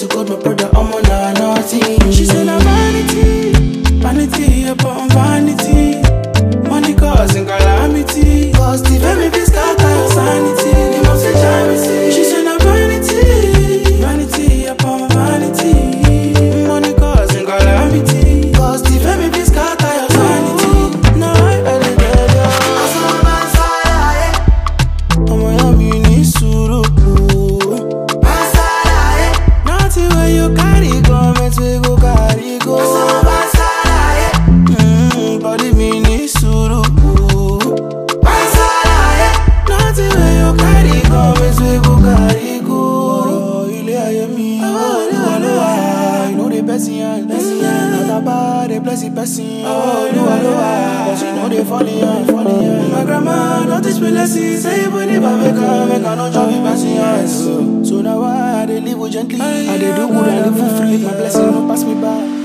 to God, my brother, I'm on a naughty. She said I'm vanity, vanity upon vanity. Money causing calamity. Cause the very best scatter your sanity. The most charity. She said I'm vanity, vanity upon vanity. Money causing calamity. Cause the very best scatter your sanity. No, I did it. I'm a yummy ni suru. Nothing where you carry go, make we go carry go. Body me ni suru. Nothing where you carry go, make we go carry go. Ile aye mi, you know the person, not about the blessed person. But you know they falling. My grandma don't teach me lessons. Say when they make I no job in person. So now I dey live gently. I dey do good, I live for free. My blessing don't pass me by.